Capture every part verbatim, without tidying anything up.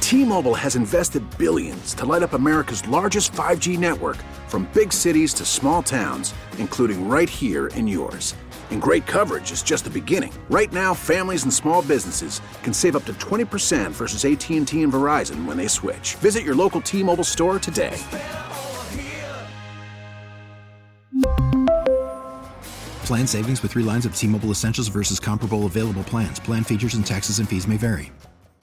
T-Mobile has invested billions to light up America's largest five G network, from big cities to small towns, including right here in yours. And great coverage is just the beginning. Right now, families and small businesses can save up to twenty percent versus A T and T and Verizon when they switch. Visit your local T-Mobile store today. Plan savings with three lines of T-Mobile Essentials versus comparable available plans. Plan features and taxes and fees may vary.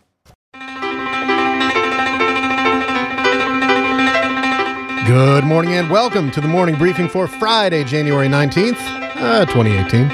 Good morning and welcome to the morning briefing for Friday, January nineteenth, uh, twenty eighteen.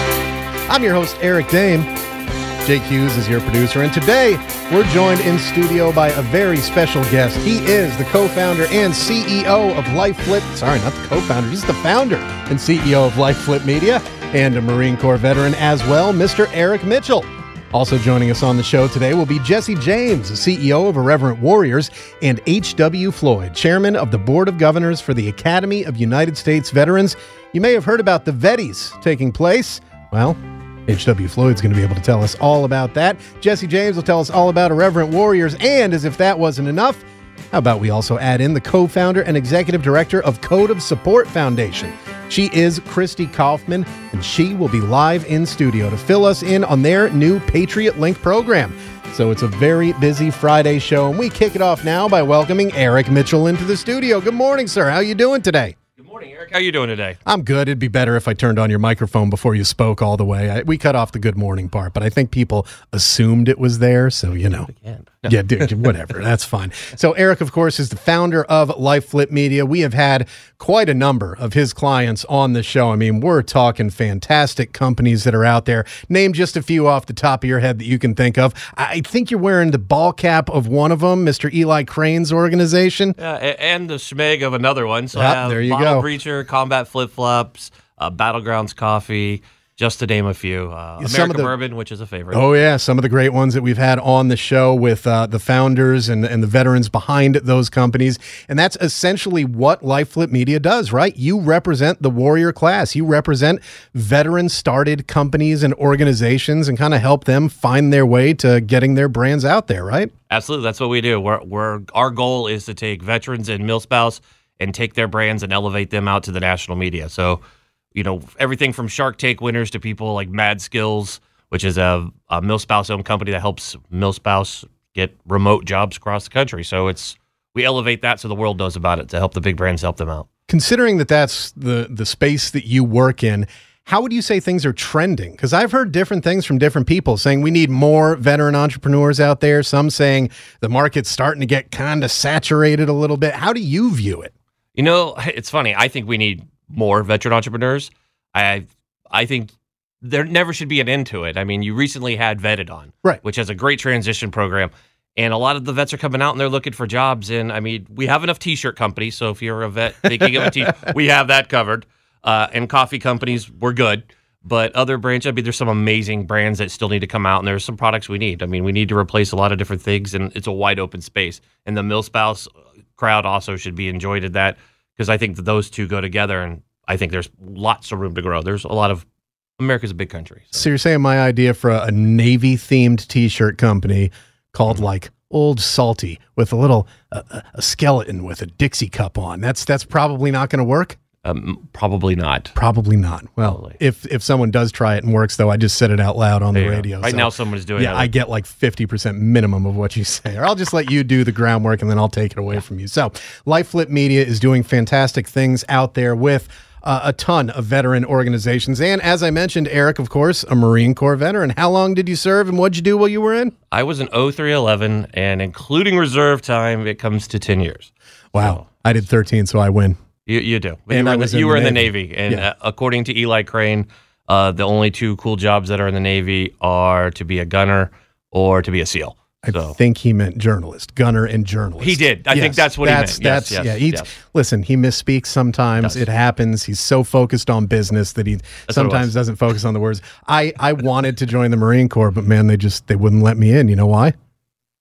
I'm your host, Eric Dame. Jake Hughes is your producer, and today we're joined in studio by a very special guest. He is the co-founder and C E O of LifeFlip. Sorry, not the co-founder, he's the founder and C E O of LifeFlip Media, and a Marine Corps veteran as well, Mister Eric Mitchell. Also joining us on the show today will be Jesse James, the C E O of Irreverent Warriors, and H W Floyd, chairman of the Board of Governors for the Academy of United States Veterans. You may have heard about the Vetties taking place. Well, H W Floyd's going to be able to tell us all about that. Jesse James will tell us all about Irreverent Warriors, and as if that wasn't enough, how about we also add in the co-founder and executive director of Code of Support Foundation. She is Christy Kaufman, and she will be live in studio to fill us in on their new Patriot Link program. So it's a very busy Friday show, and we kick it off now by welcoming Eric Mitchell into the studio. Good morning, sir. How you doing today? Good morning, Eric. How you doing today? I'm good. It'd be better if I turned on your microphone before you spoke all the way. I, we cut off the good morning part, but I think people assumed it was there, so you know. No. Yeah, dude, whatever. That's fine. So Eric, of course, is the founder of LifeFlip Media. We have had quite a number of his clients on the show. I mean, we're talking fantastic companies that are out there. Name just a few off the top of your head that you can think of. I think you're wearing the ball cap of one of them, Mister Eli Crane's organization. Yeah, and the schmeg of another one. So Yep, I have there you Bottle go. Breacher, Combat Flip Flops, uh, Battlegrounds Coffee, just to name a few. Uh, Some American of the- Bourbon, which is a favorite. Oh, yeah. Some of the great ones that we've had on the show with uh, the founders and, and the veterans behind those companies. And that's essentially what LifeFlip Media does, right? You represent the warrior class. You represent veteran-started companies and organizations and kind of help them find their way to getting their brands out there, right? Absolutely. That's what we do. We're, we're, our goal is to take veterans and milspouse and take their brands and elevate them out to the national media. So, you know, everything from Shark Tank winners to people like Mad Skills, which is a, a milspouse-owned company that helps milspouse get remote jobs across the country. So it's we elevate that so the world knows about it to help the big brands help them out. Considering that that's the the space that you work in, how would you say things are trending? Because I've heard different things from different people saying we need more veteran entrepreneurs out there. Some saying the market's starting to get kind of saturated a little bit. How do you view it? You know, it's funny. I think we need more veteran entrepreneurs. I I think there never should be an end to it. I mean, you recently had Vetted on, right, which has a great transition program. And a lot of the vets are coming out and they're looking for jobs. And I mean, we have enough t-shirt companies. So if you're a vet thinking of a t-shirt, we have that covered. Uh, and coffee companies, we're good. But other brands, I mean, there's some amazing brands that still need to come out. And there's some products we need. I mean, we need to replace a lot of different things. And it's a wide open space. And the milspouse crowd also should be enjoyed at that, because I think that those two go together. And I think there's lots of room to grow. There's a lot of, America's a big country. So, so you're saying my idea for a, a Navy-themed t-shirt company called like Old Salty with a little uh, a skeleton with a Dixie cup on. That's that's probably not going to work? Um, probably not. Probably not. Well, Probably. if if someone does try it and works, though, I just said it out loud on there the you radio. go. Right so, now someone's doing yeah, it. I get like fifty percent minimum of what you say. Or I'll just let you do the groundwork and then I'll take it away yeah. from you. So LifeFlip Media is doing fantastic things out there with Uh, a ton of veteran organizations. And as I mentioned, Eric, of course, a Marine Corps veteran. How long did you serve and what'd you do while you were in? I was an oh three eleven, and including reserve time, it comes to ten years. Wow. So, I did thirteen, so I win. You, you do. But and you were, I in, was the, in you the were in the Navy. Navy. And yeah. uh, according to Eli Crane, uh, the only two cool jobs that are in the Navy are to be a gunner or to be a SEAL. I so. think he meant journalist, gunner and journalist. He did. I yes, think that's what that's, he meant. That's, yes, yeah, yes, he's, yes. Listen, he misspeaks sometimes. Yes. It happens. He's so focused on business that he That's sometimes doesn't focus on the words. I, I wanted to join the Marine Corps, but man, they just they wouldn't let me in. You know why?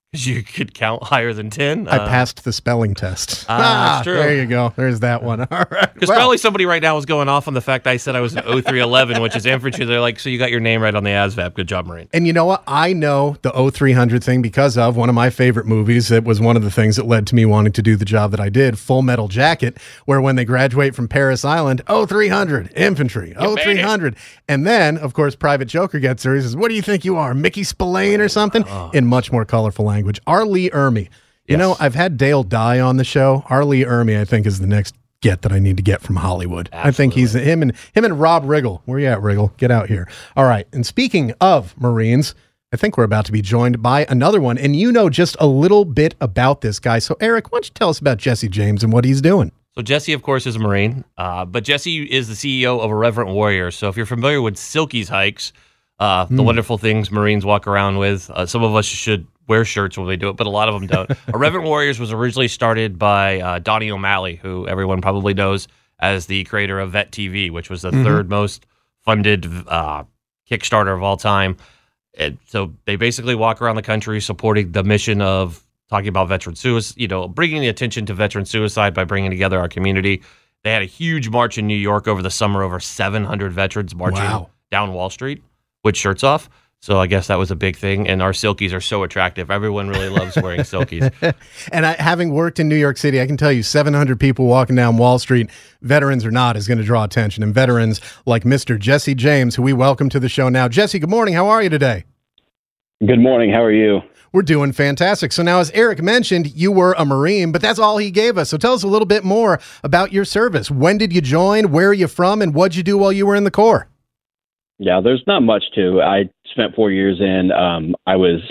because you could count higher than ten. I uh, passed the spelling test. Ah, that's true. There you go. There's that one. All right. Because Well, probably somebody right now is going off on the fact I said I was an oh three eleven, which is infantry. They're like, so you got your name right on the A S V A B. Good job, Marine. and you know what? I know the oh three hundred thing because of one of my favorite movies. It was one of the things that led to me wanting to do the job that I did, Full Metal Jacket, where when they graduate from Paris Island, oh three hundred, infantry, oh three hundred. And then, of course, Private Joker gets there. He says, what do you think you are, Mickey Spillane or something? Oh. In much more colorful language. R. Lee Ermey. You Yes. know, I've had Dale Dye on the show. R. Lee Ermey, I think, is the next get that I need to get from Hollywood. I think he's him and him and Rob Riggle. Where you at, Riggle? Get out here. All right. And speaking of Marines, I think we're about to be joined by another one. And you know just a little bit about this guy. So, Eric, why don't you tell us about Jesse James and what he's doing? So Jesse, of course, is a Marine, uh, but Jesse is the C E O of Irreverent Warriors. So if you're familiar with Silky's hikes, uh, the wonderful things Marines walk around with, uh, some of us should wear shirts when they do it, but a lot of them don't. Irreverent Warriors was originally started by uh, Donnie O'Malley, who everyone probably knows as the creator of Vet T V, which was the mm-hmm. third most funded uh, Kickstarter of all time. And so they basically walk around the country supporting the mission of talking about veteran suicide, you know, bringing the attention to veteran suicide by bringing together our community. They had a huge march in New York over the summer, over seven hundred veterans marching Wow. down Wall Street with shirts off. So I guess that was a big thing. And our silkies are so attractive. Everyone really loves wearing silkies. And I, having worked in New York City, I can tell you seven hundred people walking down Wall Street, veterans or not, is going to draw attention. And veterans like Mister Jesse James, who we welcome to the show now. Jesse, good morning. How are you today? Good morning. How are you? We're doing fantastic. So now, as Eric mentioned, you were a Marine, but that's all he gave us. So tell us a little bit more about your service. When did you join? Where are you from? And what'd you do while you were in the Corps? Yeah, there's not much to. I spent four years in. Um, I was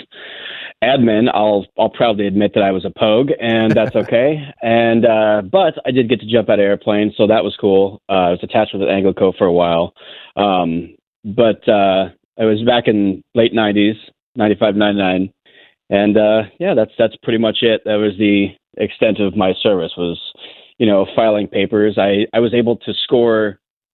admin. I'll I'll proudly admit that I was a pogue, and that's okay. and uh, but I did get to jump out of airplanes, so that was cool. Uh, I was attached with Anglo for a while, um, but uh, I was back in late nineties, ninety-five, ninety-nine. And, uh, yeah, that's, that's pretty much it. That was the extent of my service was, you know, filing papers. I, I was able to score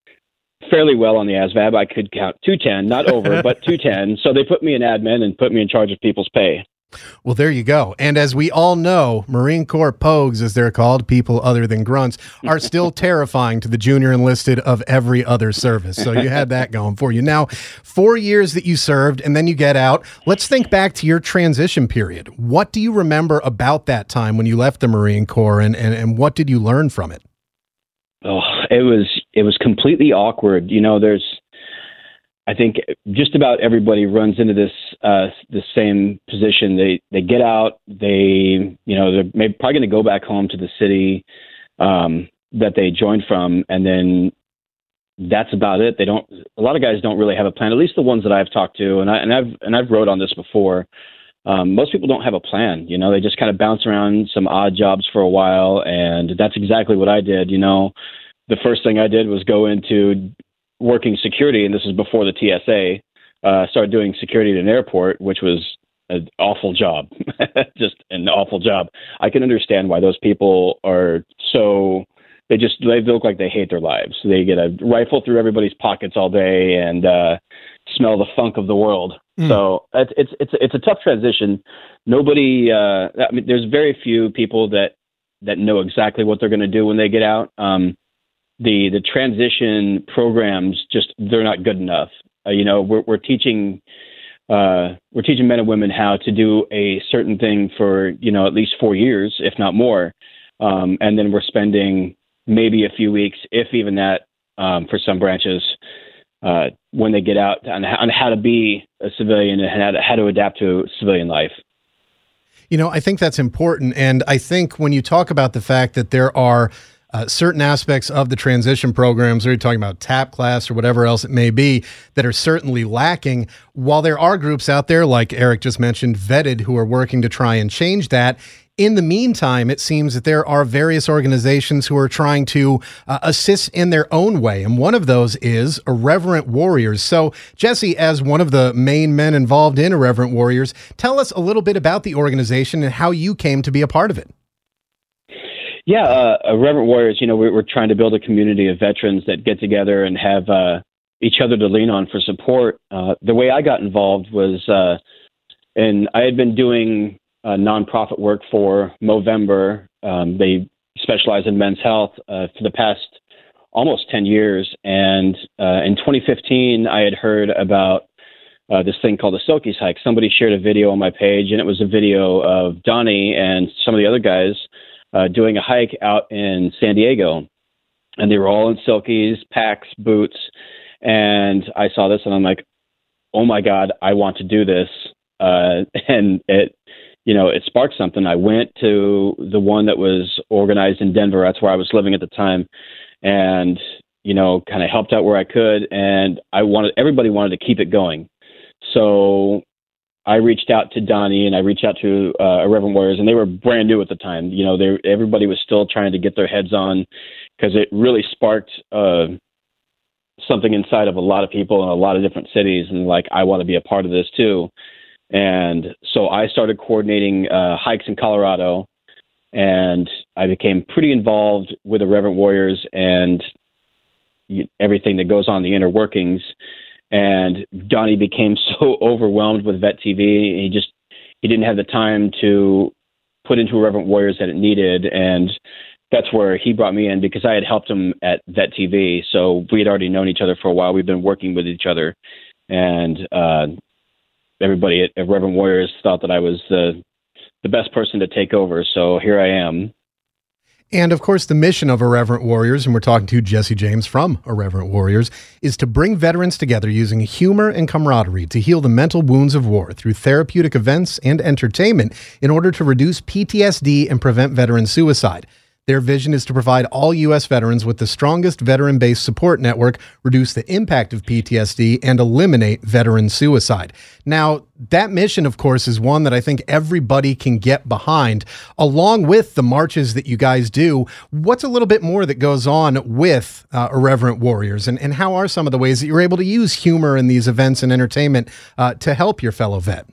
fairly well on the A S V A B. I could count two ten, not over, but two ten. So they put me in admin and put me in charge of people's pay. Well, there you go. And as we all know, Marine Corps pogues, as they're called, people other than grunts, are still terrifying to the junior enlisted of every other service. So you had that going for you. Now, four years that you served and then you get out. Let's think back to your transition period. What do you remember about that time when you left the Marine Corps, and, and, and what did you learn from it? Oh, it was it was completely awkward. You know, there's I think just about everybody runs into this uh, the same position. They they get out. They you know they're maybe probably going to go back home to the city um, that they joined from, and then that's about it. They don't. A lot of guys don't really have a plan. At least the ones that I've talked to, and I and I've and I've wrote on this before. Um, most people don't have a plan. You know, they just kind of bounce around some odd jobs for a while, and that's exactly what I did. You know, the first thing I did was go into working security, and this is before the T S A, uh, started doing security at an airport, which was an awful job, just an awful job. I can understand why those people are so, they just, they look like they hate their lives. They get a rifle through everybody's pockets all day and uh, smell the funk of the world. Mm. So it's, it's, it's, it's a tough transition. Nobody, uh, I mean, there's very few people that, that know exactly what they're going to do when they get out. Um, The the transition programs just they're not good enough. Uh, you know, we're we're teaching uh, we're teaching men and women how to do a certain thing for you know at least four years, if not more, um, and then we're spending maybe a few weeks, if even that, um, for some branches uh, when they get out on, on how to be a civilian and how to, how to adapt to civilian life. You know, I think that's important, and I think when you talk about the fact that there are Uh, certain aspects of the transition programs, or you're talking about TAP class or whatever else it may be, that are certainly lacking, while there are groups out there, like Eric just mentioned, Vetted, who are working to try and change that. In the meantime, it seems that there are various organizations who are trying to uh, assist in their own way, and one of those is Irreverent Warriors. So, Jesse, as one of the main men involved in Irreverent Warriors, tell us a little bit about the organization and how you came to be a part of it. Yeah, uh, Irreverent Warriors, you know, we're, we're trying to build a community of veterans that get together and have uh, each other to lean on for support. Uh, the way I got involved was, uh, and I had been doing uh, nonprofit work for Movember. Um, they specialize in men's health uh, for the past almost ten years. And uh, in twenty fifteen, I had heard about uh, this thing called the Silkies hike. Somebody shared a video on my page, and it was a video of Donnie and some of the other guys uh, doing a hike out in San Diego. And they were all in Silkies, packs, boots. And I saw this, and I'm like, oh, my God, I want to do this. Uh, and it, you know, it sparked something. I went to the one that was organized in Denver. That's where I was living at the time. And, you know, kind of helped out where I could. And I wanted, everybody wanted to keep it going. So I reached out to Donnie and I reached out to uh, Irreverent Warriors, and they were brand new at the time. You know, they everybody was still trying to get their heads on, because it really sparked uh, something inside of a lot of people in a lot of different cities. And like, I want to be a part of this too. And so I started coordinating uh, hikes in Colorado, and I became pretty involved with the Irreverent Warriors and everything that goes on, the inner workings. And Donnie became so overwhelmed with Vet T V. He just, he didn't have the time to put into Irreverent Warriors that it needed. And that's where he brought me in, because I had helped him at Vet T V. So we had already known each other for a while. We've been working with each other. And uh, everybody at Irreverent Warriors thought that I was the, the best person to take over. So here I am. And of course, the mission of Irreverent Warriors, and we're talking to Jesse James from Irreverent Warriors, is to bring veterans together using humor and camaraderie to heal the mental wounds of war through therapeutic events and entertainment in order to reduce P T S D and prevent veteran suicide. Their vision is to provide all U S veterans with the strongest veteran-based support network, reduce the impact of P T S D, and eliminate veteran suicide. Now, that mission, of course, is one that I think everybody can get behind, along with the marches that you guys do. What's a little bit more that goes on with uh, Irreverent Warriors, and, and how are some of the ways that you're able to use humor in these events and entertainment uh, to help your fellow vet?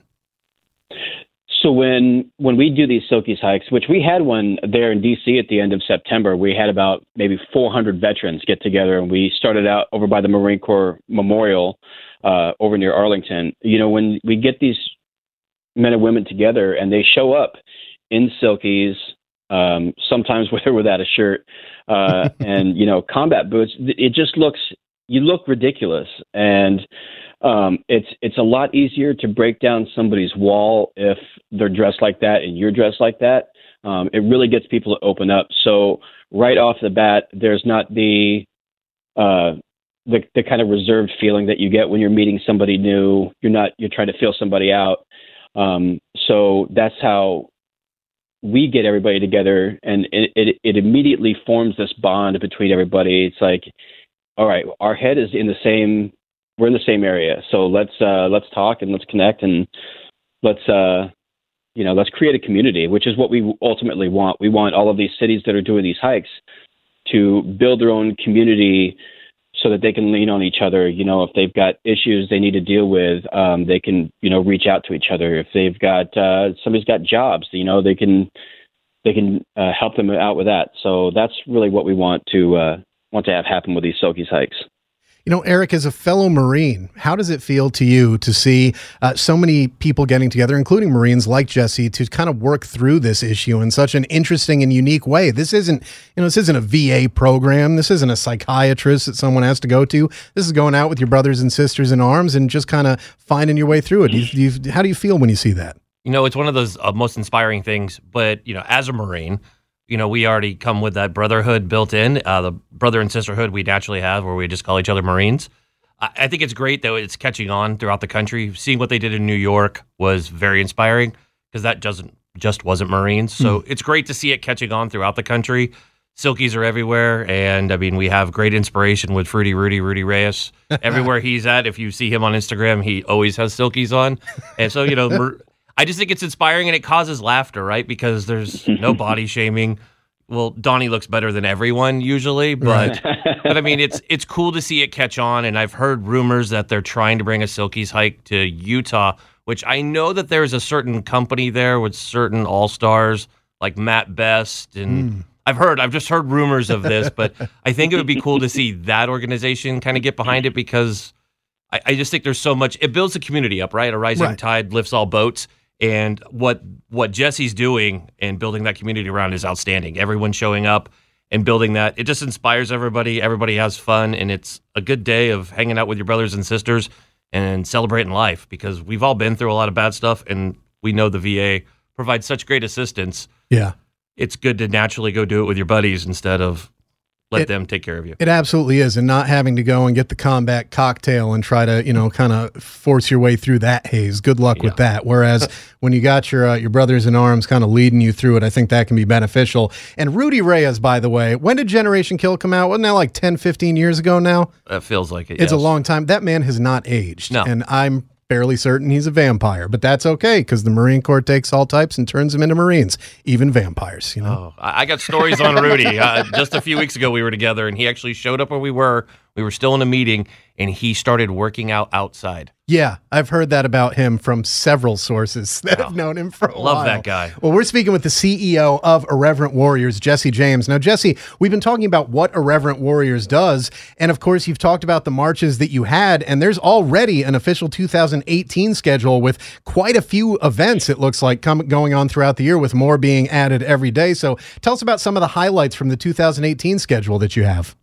So when when we do these Silkies hikes, which we had one there in D C at the end of September, we had about maybe four hundred veterans get together, and we started out over by the Marine Corps Memorial uh, over near Arlington. You know, when we get these men and women together and they show up in Silkies, um, sometimes with or without a shirt, uh, and, you know, combat boots, it just looks, you look ridiculous. And Um, it's it's a lot easier to break down somebody's wall if they're dressed like that and you're dressed like that. Um, it really gets people to open up. So right off the bat, there's not the uh, the the kind of reserved feeling that you get when you're meeting somebody new. You're not you're trying to feel somebody out. Um, so that's how we get everybody together, and it, it it immediately forms this bond between everybody. It's like, all right, our head is in the same. We're in the same area, so let's uh, let's talk and let's connect, and let's uh, you know let's create a community, which is what we ultimately want. We want all of these cities that are doing these hikes to build their own community, so that they can lean on each other. You know, if they've got issues they need to deal with, um, they can you know reach out to each other. If they've got uh, somebody's got jobs, you know, they can they can uh, help them out with that. So that's really what we want to uh, want to have happen with these Silkies hikes. You know, Eric, as a fellow Marine, how does it feel to you to see uh, so many people getting together, including Marines like Jesse, to kind of work through this issue in such an interesting and unique way? This isn't, you know, this isn't a V A program. This isn't a psychiatrist that someone has to go to. This is going out with your brothers and sisters in arms and just kind of finding your way through it. Do you, do you, how do you feel when you see that? You know, it's one of those uh, most inspiring things. But, you know, as a Marine, you know, we already come with that brotherhood built in, uh, the brother and sisterhood we naturally have, where we just call each other Marines. I, I think it's great that it's catching on throughout the country. Seeing what they did in New York was very inspiring, because that doesn't just wasn't Marines. So mm. it's great to see it catching on throughout the country. Silkies are everywhere, and I mean, we have great inspiration with Fruity Rudy, Rudy Reyes. Everywhere he's at, if you see him on Instagram, he always has Silkies on. And so, you know, Mer- I just think it's inspiring, and it causes laughter, right? Because there's no body shaming. Well, Donnie looks better than everyone usually, but but I mean, it's it's cool to see it catch on. And I've heard rumors that they're trying to bring a Silkies hike to Utah, which I know that there's a certain company there with certain all-stars like Matt Best. And mm. I've heard, I've just heard rumors of this, but I think it would be cool to see that organization kind of get behind it, because I, I just think there's so much, it builds the community up, right? A rising right. tide lifts all boats. And what what Jesse's doing and building that community around is outstanding. Everyone showing up and building that, it just inspires everybody. Everybody has fun, and it's a good day of hanging out with your brothers and sisters and celebrating life, because we've all been through a lot of bad stuff, and we know the V A provides such great assistance. Yeah. It's good to naturally go do it with your buddies instead of let It- them take care of you. It absolutely is, and not having to go and get the combat cocktail and try to, you know, kind of force your way through that haze. Good luck with Yeah. that. Whereas when you got your uh, your brothers in arms kind of leading you through it, I think that can be beneficial. And Rudy Reyes, by the way, when did Generation Kill come out? Wasn't that like ten, fifteen years ago now? That feels like it. It's a yes. long time. That man has not aged. No. And I'm fairly certain he's a vampire, but that's okay because the Marine Corps takes all types and turns them into Marines, even vampires, you know? Oh, I I got stories on Rudy. Uh, just a few weeks ago, we were together, and he actually showed up where we were. We were still in a meeting, and he started working out outside. Yeah, I've heard that about him from several sources that have known him for a Love while. that guy. Well, we're speaking with the C E O of Irreverent Warriors, Jesse James. Now, Jesse, we've been talking about what Irreverent Warriors does, and of course, you've talked about the marches that you had, and there's already an official two thousand eighteen schedule with quite a few events, it looks like, come, going on throughout the year, with more being added every day. So tell us about some of the highlights from the two thousand eighteen schedule that you have.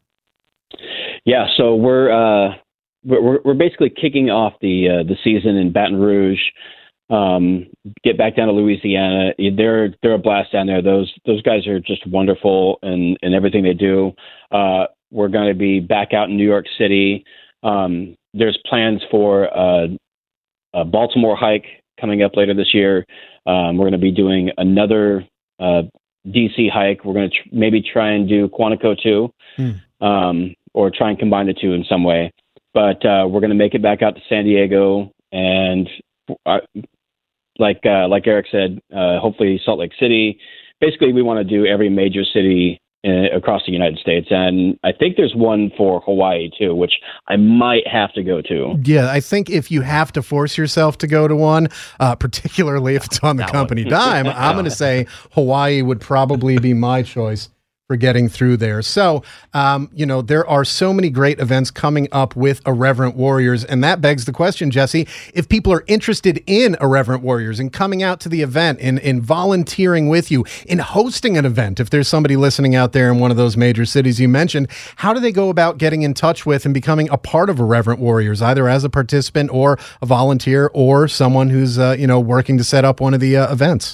Yeah, so we're uh, we're we're basically kicking off the uh, the season in Baton Rouge. Um, get back down to Louisiana. They're they're a blast down there. Those those guys are just wonderful in, in everything they do. Uh, we're going to be back out in New York City. Um, there's plans for uh, a Baltimore hike coming up later this year. Um, we're going to be doing another uh, D C hike. We're going to tr- maybe try and do Quantico too. Hmm. Um, or try and combine the two in some way. But uh, we're going to make it back out to San Diego, and uh, like uh, like Eric said, uh, hopefully Salt Lake City. Basically, we want to do every major city in, across the United States, and I think there's one for Hawaii too, which I might have to go to. Yeah, I think if you have to force yourself to go to one, uh, particularly if it's on the That company one. dime, I'm going to say Hawaii would probably be my choice for getting through there. So, um, you know, there are so many great events coming up with Irreverent Warriors, and that begs the question, Jesse, if people are interested in Irreverent Warriors and coming out to the event, in, in volunteering with you, in hosting an event, if there's somebody listening out there in one of those major cities you mentioned, how do they go about getting in touch with and becoming a part of Irreverent Warriors, either as a participant or a volunteer or someone who's, uh, you know, working to set up one of the uh, events?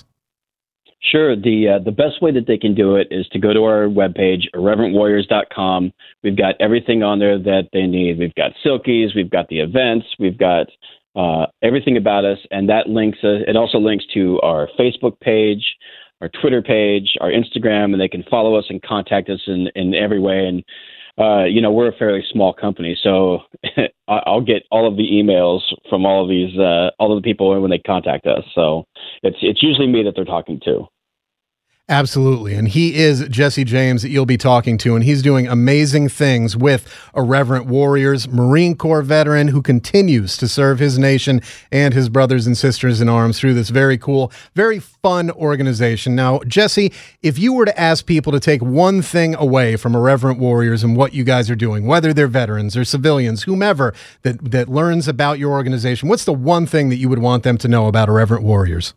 Sure. The uh, the best way that they can do it is to go to our webpage, irreverent warriors dot com. We've got everything on there that they need. We've got Silkies, we've got the events, we've got uh, everything about us, and that links. Uh, it also links to our Facebook page, our Twitter page, our Instagram, and they can follow us and contact us in, in every way. And uh, you know, we're a fairly small company, so I'll get all of the emails from all of these, uh, all of the people when they contact us. So it's it's usually me that they're talking to. Absolutely. And he is Jesse James that you'll be talking to, and he's doing amazing things with Irreverent Warriors, Marine Corps veteran who continues to serve his nation and his brothers and sisters in arms through this very cool, very fun organization. Now, Jesse, if you were to ask people to take one thing away from Irreverent Warriors and what you guys are doing, whether they're veterans or civilians, whomever that, that learns about your organization, what's the one thing that you would want them to know about Irreverent Warriors?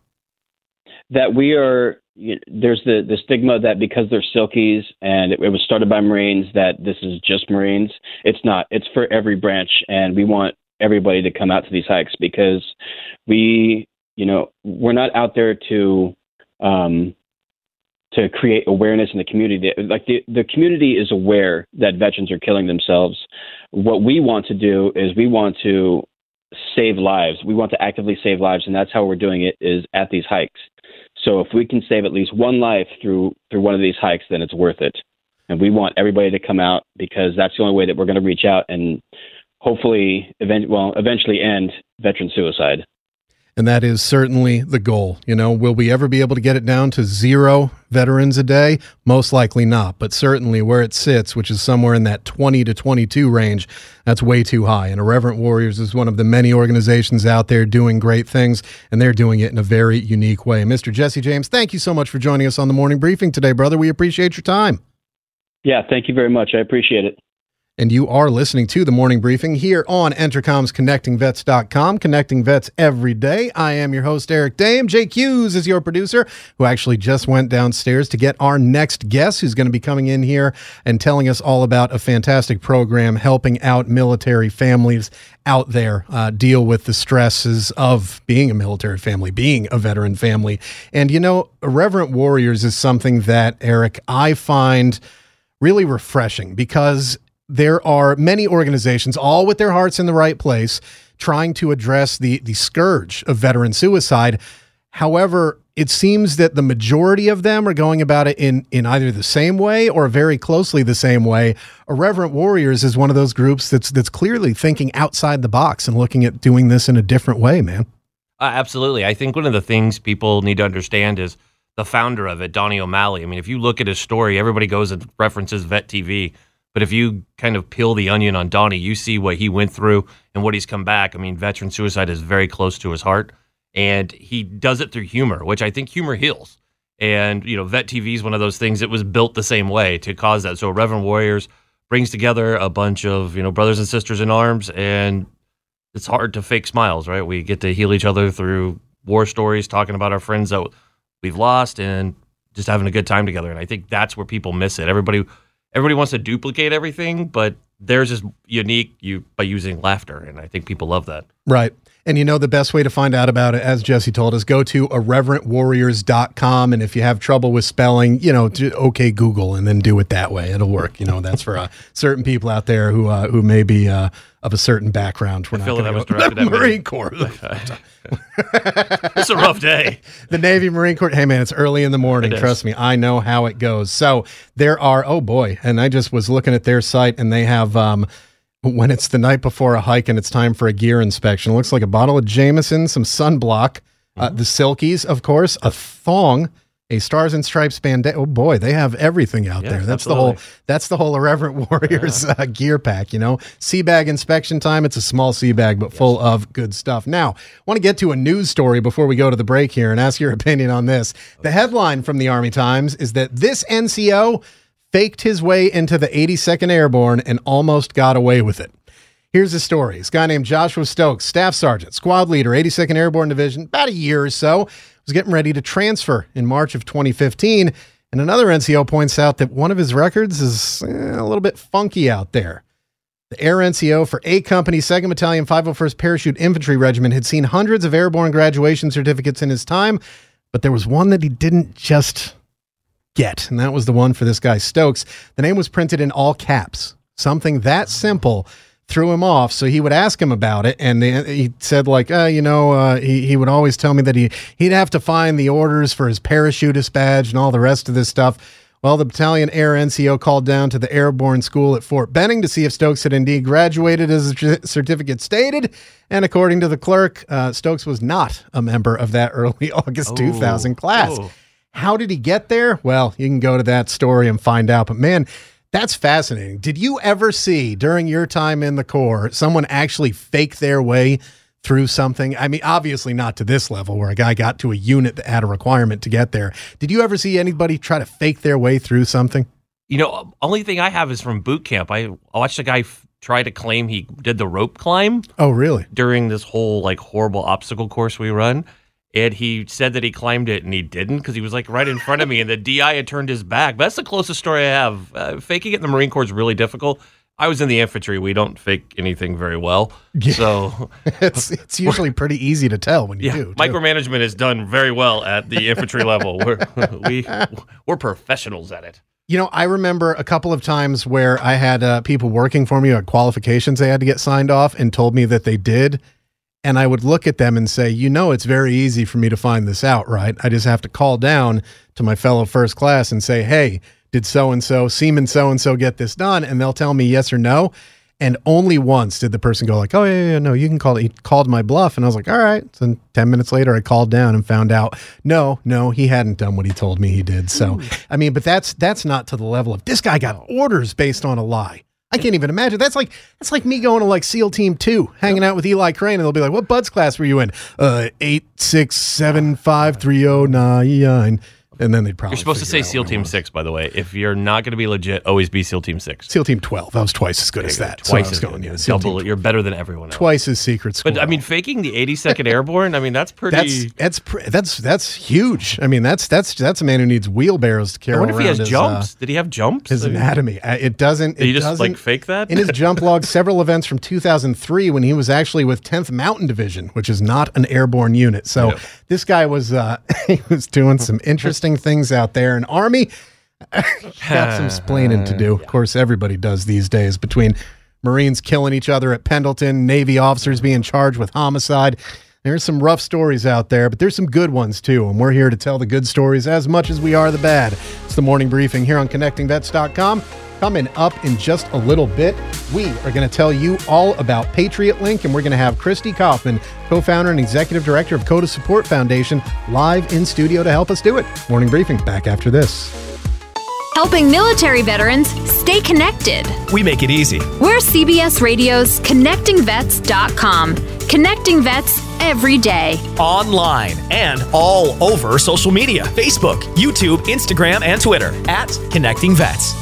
That we are, you know, there's the, the stigma that because they're Silkies and it, it was started by Marines, that this is just Marines. It's not. It's for every branch, and we want everybody to come out to these hikes because we, you know, we're not out there to um, to create awareness in the community. Like the, the community is aware that veterans are killing themselves. What we want to do is we want to save lives. We want to actively save lives, and that's how we're doing it, is at these hikes. So if we can save at least one life through through one of these hikes, then it's worth it. And we want everybody to come out because that's the only way that we're going to reach out and hopefully, event, well, eventually end veteran suicide. And that is certainly the goal. You know, will we ever be able to get it down to zero veterans a day? Most likely not, but certainly where it sits, which is somewhere in that twenty to twenty-two range, that's way too high. And Irreverent Warriors is one of the many organizations out there doing great things, and they're doing it in a very unique way. Mister Jesse James, thank you so much for joining us on the morning briefing today, brother. We appreciate your time. Yeah, thank you very much. I appreciate it. And you are listening to The Morning Briefing here on Entercom's Connecting Vets dot com, connecting vets every day. I am your host, Eric Dame. Jake Hughes is your producer, who actually just went downstairs to get our next guest, who's going to be coming in here and telling us all about a fantastic program helping out military families out there uh, deal with the stresses of being a military family, being a veteran family. And, you know, Irreverent Warriors is something that, Eric, I find really refreshing because there are many organizations, all with their hearts in the right place, trying to address the, the scourge of veteran suicide. However, it seems that the majority of them are going about it in, in either the same way or very closely the same way. Irreverent Warriors is one of those groups that's that's clearly thinking outside the box and looking at doing this in a different way, man. Uh, absolutely. I think one of the things people need to understand is the founder of it, Donnie O'Malley. I mean, if you look at his story, everybody goes and references Vet T V. But if you kind of peel the onion on Donnie, you see what he went through and what he's come back. I mean, veteran suicide is very close to his heart, and he does it through humor, which I think humor heals. And, you know, Vet T V is one of those things that was built the same way to cause that. So Irreverent Warriors brings together a bunch of, you know, brothers and sisters in arms, and it's hard to fake smiles, right? We get to heal each other through war stories, talking about our friends that we've lost, and just having a good time together. And I think that's where people miss it. Everybody... Everybody wants to duplicate everything, but theirs is unique you by using laughter, and I think people love that. Right. And you know, the best way to find out about it, as Jesse told us, go to irreverent warriors dot com, and if you have trouble with spelling, you know, okay, Google, and then do it that way. It'll work. You know, that's for uh, certain people out there who uh, who may be uh, of a certain background. We're I feel not that I was go, directed the at Marine me. Corps. It's a rough day. The Navy, Marine Corps. Hey, man, it's early in the morning. Trust me, I know how it goes. So there are, oh boy, and I just was looking at their site, and they have, um, when it's the night before a hike and it's time for a gear inspection, it looks like a bottle of Jameson, some sunblock, mm-hmm. uh, the Silkies, of course, a thong, a Stars and Stripes bandana. Oh boy, they have everything out yeah, there. That's absolutely. the whole. That's the whole Irreverent Warriors yeah. uh, gear pack. You know, sea bag inspection time. It's a small sea bag, but yes. full of good stuff. Now, I want to get to a news story before we go to the break here and ask your opinion on this. The headline from the Army Times is that this N C O faked his way into the eighty-second Airborne and almost got away with it. Here's the story. This guy named Joshua Stokes, Staff Sergeant, Squad Leader, eighty-second Airborne Division, about a year or so, was getting ready to transfer in March of twenty fifteen. And another N C O points out that one of his records is eh, a little bit funky out there. The Air N C O for A Company, second Battalion, five oh first Parachute Infantry Regiment had seen hundreds of airborne graduation certificates in his time, but there was one that he didn't just get, and that was the one for this guy Stokes. The name was printed in all caps. Something that simple threw him off, so he would ask him about it, and they, he said, like, uh, you know, uh, he, he would always tell me that he, he'd have to find the orders for his parachutist badge and all the rest of this stuff. Well, the Battalion Air N C O called down to the Airborne School at Fort Benning to see if Stokes had indeed graduated as the certificate stated, and according to the clerk, uh, Stokes was not a member of that early August oh, two thousand class. Oh. How did he get there? Well, you can go to that story and find out, but man, that's fascinating. Did you ever see during your time in the Corps someone actually fake their way through something? I mean, obviously not to this level where a guy got to a unit that had a requirement to get there. Did you ever see anybody try to fake their way through something? You know, only thing I have is from boot camp. I watched a guy f- try to claim he did the rope climb. Oh, really? During this whole like horrible obstacle course we run. And he said that he climbed it, and he didn't because he was like right in front of me, and the D I had turned his back. But that's the closest story I have. Uh, faking it in the Marine Corps is really difficult. I was in the infantry. We don't fake anything very well. Yeah. So it's it's usually pretty easy to tell when you yeah, do. Too. Micromanagement is done very well at the infantry level. We're we we're professionals at it. You know, I remember a couple of times where I had uh, people working for me at qualifications they had to get signed off and told me that they did. And I would look at them and say, you know, it's very easy for me to find this out, right? I just have to call down to my fellow first class and say, hey, did so-and-so, Seaman so-and-so get this done? And they'll tell me yes or no. And only once did the person go like, oh, yeah, yeah, no, you can call it. He called my bluff. And I was like, all right. So ten minutes later, I called down and found out, no, no, he hadn't done what he told me he did. So, I mean, but that's that's not to the level of this guy got orders based on a lie. I can't even imagine. That's like that's like me going to like SEAL Team Two, hanging out with Eli Crane, and they'll be like, "What buds class were you in?" Uh, eight six seven five three zero nine. and then they'd probably You're supposed to say figure out SEAL what it Team was. six, by the way. If you're not going to be legit, always be SEAL Team six. SEAL Team twelve. I was twice as good as that. So I Twice was as going, good. yeah, SEAL Double. Team You're better than everyone else. twice as secret squad. But I mean, faking the eighty-second Airborne. I mean, that's pretty. that's that's pr- that's that's huge. I mean, that's that's that's a man who needs wheelbarrows to carry I wonder if around he has his, jumps. uh, Did he have jumps? his I mean, anatomy. Uh, It doesn't. Did he it just doesn't- like fake that? In his jump log, several events from two thousand three when he was actually with tenth Mountain Division, which is not an airborne unit. So Yep. this guy was uh, he was doing some interesting things out there. And Army got some splaining to do. Of course, everybody does these days between Marines killing each other at Pendleton, Navy officers being charged with homicide. There's some rough stories out there, but there's some good ones too. And we're here to tell the good stories as much as we are the bad. It's the morning briefing here on connecting vets dot com. Coming up in just a little bit, we are going to tell you all about Patriot Link, and we're going to have Christy Kaufman, co-founder and executive director of Coda Support Foundation, live in studio to help us do it. Morning briefing back after this. Helping military veterans stay connected. We make it easy. We're C B S Radio's connecting vets dot com. Connecting vets every day. Online and all over social media. Facebook, YouTube, Instagram, and Twitter at Connecting Vets.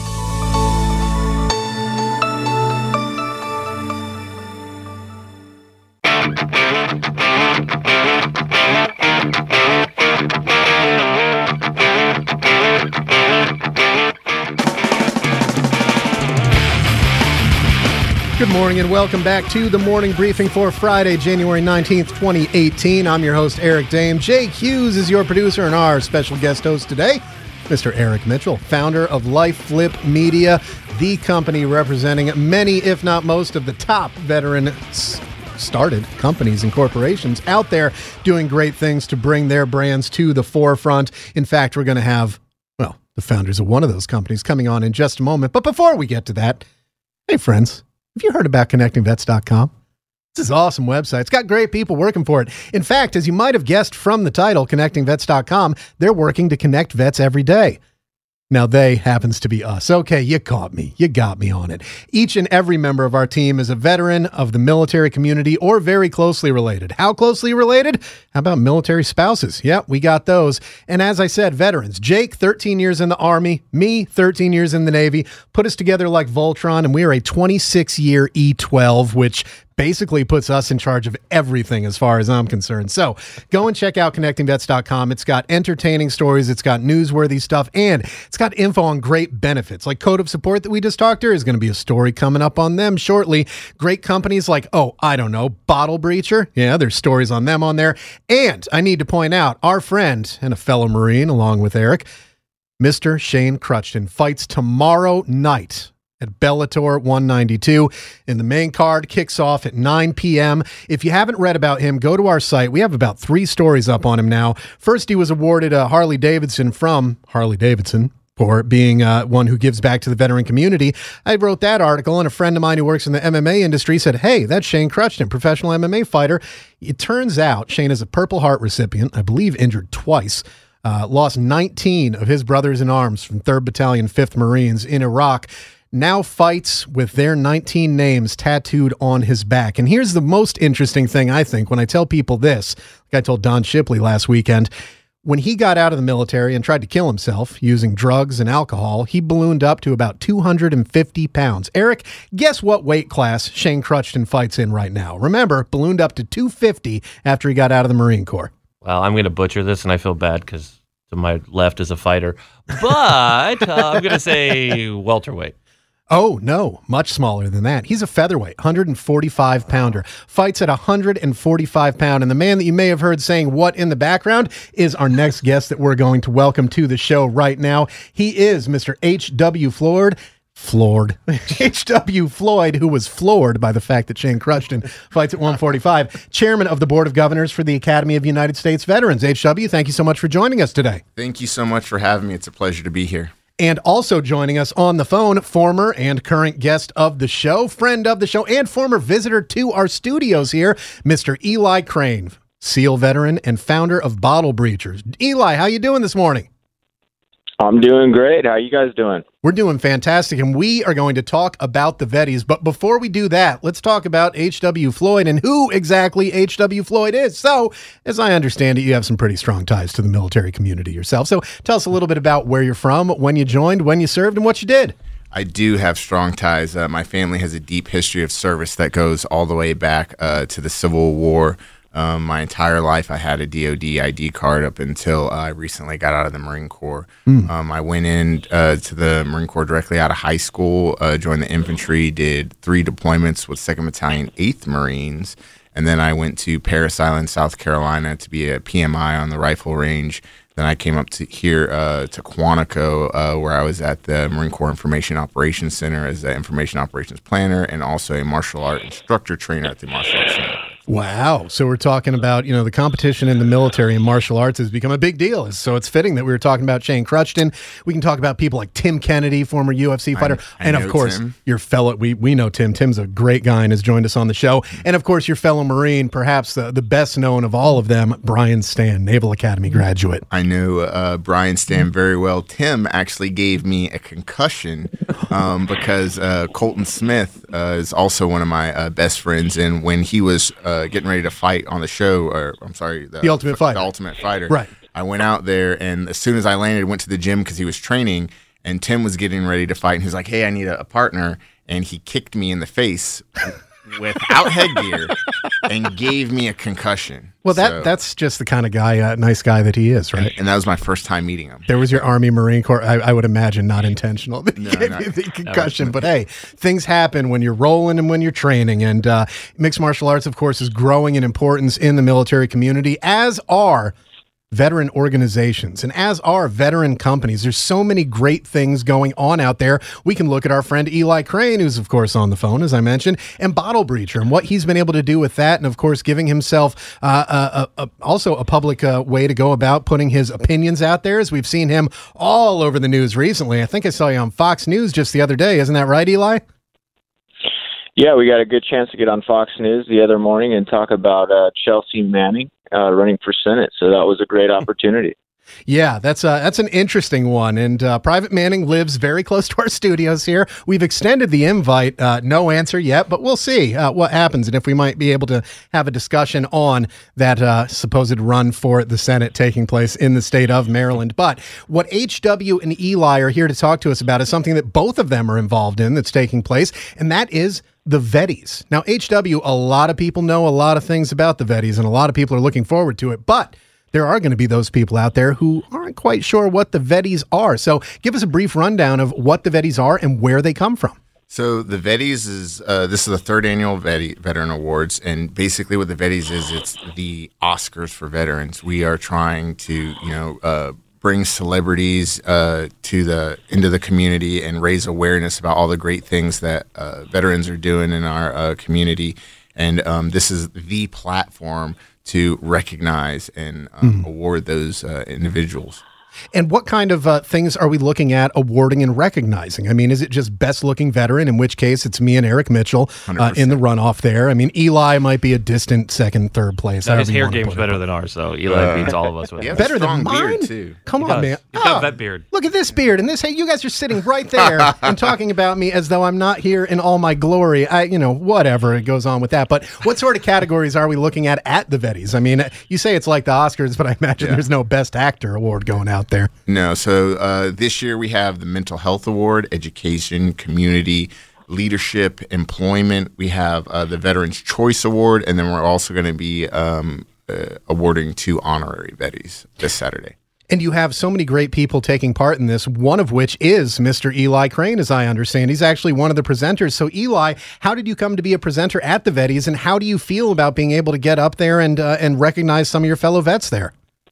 Good morning and welcome back to the morning briefing for Friday, January nineteenth, twenty eighteen. I'm your host, Eric Dame. Jake Hughes is your producer and our special guest host today, Mister Eric Mitchell, founder of Life Flip Media, the company representing many, if not most, of the top veteran started companies and corporations out there doing great things to bring their brands to the forefront. In fact, we're going to have, well, the founders of one of those companies coming on in just a moment. But before we get to that, hey, friends. Have you heard about connecting vets dot com? This is an awesome website. It's got great people working for it. In fact, as you might have guessed from the title, connecting vets dot com, they're working to connect vets every day. Now, they happens to be us. Okay, you caught me. You got me on it. Each and every member of our team is a veteran of the military community or very closely related. How closely related? How about military spouses? Yeah, we got those. And as I said, veterans. Jake, thirteen years in the Army. Me, thirteen years in the Navy. Put us together like Voltron, and we are a twenty-six year E twelve, which basically puts us in charge of everything as far as I'm concerned. So go and check out connecting vets dot com. It's got entertaining stories. It's got newsworthy stuff, and it's got info on great benefits. Like Code of Support that we just talked to, is going to be a story coming up on them shortly. Great companies like, oh, I don't know, Bottle Breacher. Yeah, there's stories on them on there. And I need to point out, our friend and a fellow Marine, along with Eric, Mister Shane Crutchton, fights tomorrow night at Bellator one ninety-two, and the main card kicks off at nine p.m. If you haven't read about him, go to our site. We have about three stories up on him now. First, he was awarded a Harley Davidson from Harley Davidson for being uh, one who gives back to the veteran community. I wrote that article, and a friend of mine who works in the M M A industry said, hey, that's Shane Crutchton, professional M M A fighter. It turns out Shane is a Purple Heart recipient, I believe injured twice. Uh, lost nineteen of his brothers in arms from third Battalion, fifth Marines in Iraq. Now fights with their nineteen names tattooed on his back. And here's the most interesting thing, I think, when I tell people this, like I told Don Shipley last weekend, when he got out of the military and tried to kill himself using drugs and alcohol, he ballooned up to about two hundred fifty pounds. Eric, guess what weight class Shane Crutchton fights in right now? Remember, ballooned up to two fifty after he got out of the Marine Corps. Well, I'm going to butcher this, and I feel bad because to my left is a fighter. But uh, I'm going to say welterweight. Oh, no, much smaller than that. He's a featherweight, one hundred forty-five pounder, fights at one hundred forty-five pound. And the man that you may have heard saying what in the background is our next guest that we're going to welcome to the show right now. He is Mister H W. Floyd. Floored. H W. Floyd, who was floored by the fact that Shane Crutchton fights at one forty-five, chairman of the Board of Governors for the Academy of United States Veterans. H W, thank you so much for joining us today. Thank you so much for having me. It's a pleasure to be here. And also joining us on the phone, former and current guest of the show, friend of the show, and former visitor to our studios here, Mister Eli Crane, SEAL veteran and founder of Bottle Breachers. Eli, how you doing this morning? I'm doing great. How you guys doing? We're doing fantastic, and we are going to talk about the Vetties. But before we do that, let's talk about H W. Floyd and who exactly H W. Floyd is. So, as I understand it, you have some pretty strong ties to the military community yourself. So tell us a little bit about where you're from, when you joined, when you served, and what you did. I do have strong ties. Uh, my family has a deep history of service that goes all the way back uh, to the Civil War. Um, my entire life, I had a D O D I D card up until uh, I recently got out of the Marine Corps. Mm. Um, I went in uh, to the Marine Corps directly out of high school, uh, joined the infantry, did three deployments with second Battalion, eighth Marines, and then I went to Parris Island, South Carolina to be a P M I on the rifle range. Then I came up to here uh, to Quantico, uh, where I was at the Marine Corps Information Operations Center as an information operations planner and also a martial art instructor trainer at the Martial Arts Center. Wow. So we're talking about, you know, the competition in the military and martial arts has become a big deal. So it's fitting that we were talking about Shane Crutchton. We can talk about people like Tim Kennedy, former U F C fighter. I, I and of course, Tim. your fellow, we, we know Tim. Tim's a great guy and has joined us on the show. And of course, your fellow Marine, perhaps the, the best known of all of them, Brian Stan, Naval Academy graduate. I knew uh, Brian Stan very well. Tim actually gave me a concussion um, because uh, Colton Smith uh, is also one of my uh, best friends. And when he was uh, getting ready to fight on the show, or I'm sorry, the, the Ultimate Fighter. The Ultimate Fighter. Right. I went out there, and as soon as I landed, went to the gym because he was training, and Tim was getting ready to fight, and he was like, hey, I need a, a partner, and he kicked me in the face without headgear and gave me a concussion. Well, that so, that's just the kind of guy, uh, nice guy that he is, right? And, and that was my first time meeting him. There was your Army Marine Corps, I, I would imagine, not intentional. They No, gave not- you the concussion. But hey, things happen when you're rolling and when you're training. And uh, mixed martial arts, of course, is growing in importance in the military community, as are veteran organizations and as are veteran companies. There's so many great things going on out there. We can look at our friend Eli Crane, who's of course on the phone, as I mentioned, and Bottle Breacher and what he's been able to do with that. And of course, giving himself uh, a, a, a, also a public uh, way to go about putting his opinions out there, as we've seen him all over the news recently. I think I saw you on Fox News just the other day. Isn't that right, Eli? Yeah, we got a good chance to get on Fox News the other morning and talk about uh, Chelsea Manning uh, running for Senate. So that was a great opportunity. Yeah, that's uh, that's an interesting one. And uh, Private Manning lives very close to our studios here. We've extended the invite. Uh, no answer yet, but we'll see uh, what happens and if we might be able to have a discussion on that uh, supposed run for the Senate taking place in the state of Maryland. But what H W and Eli are here to talk to us about is something that both of them are involved in that's taking place, and that is the Vetties. Now, H W, a lot of people know a lot of things about the Vetties, and a lot of people are looking forward to it, but there are going to be those people out there who aren't quite sure what the Vetties are. So give us a brief rundown of what the Vetties are and where they come from. So the Vetties is, uh, this is the third annual Vet- Veteran Awards, and basically what the Vetties is, it's the Oscars for veterans. We are trying to, you know, uh, bring celebrities uh, to the into the community and raise awareness about all the great things that uh, veterans are doing in our uh, community. And um, this is the platform to recognize and um, mm. award those uh, individuals. And what kind of uh, things are we looking at awarding and recognizing? I mean, is it just best looking veteran, in which case it's me and Eric Mitchell uh, in the runoff there? I mean, Eli might be a distant second, third place. No, his hair game's better it. than ours, so Eli uh, beats all of us with it. Better than mine? Too. Come he on, does. man. He's got oh, a vet beard. Look at this beard. And this, hey, you guys are sitting right there and talking about me as though I'm not here in all my glory. I, you know, whatever, it goes on with that. But what sort of categories are we looking at at the Vetties? I mean, you say it's like the Oscars, but I imagine yeah. there's no Best Actor award going out there. No, so So uh, this year we have the Mental Health Award, Education, Community, Leadership, Employment. We have uh, the Veterans Choice Award, and then we're also going to be um, uh, awarding two honorary Vetties this Saturday. And you have so many great people taking part in this, one of which is Mister Eli Crane, as I understand. He's actually one of the presenters. So, Eli, how did you come to be a presenter at the Vetties, and how do you feel about being able to get up there and uh, and recognize some of your fellow vets there?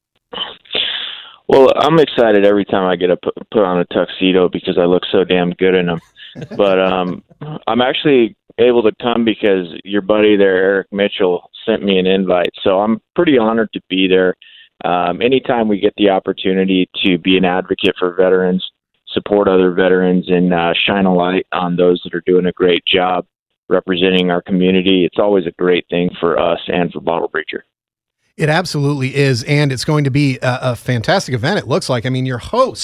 Well, I'm excited every time I get to put, put on a tuxedo because I look so damn good in them. But um, I'm actually able to come because your buddy there, Eric Mitchell, sent me an invite. So I'm pretty honored to be there. Um, anytime we get the opportunity to be an advocate for veterans, support other veterans, and uh, shine a light on those that are doing a great job representing our community, it's always a great thing for us and for Bottle Breacher. It absolutely is, and it's going to be a, a fantastic event, it looks like. I mean, your host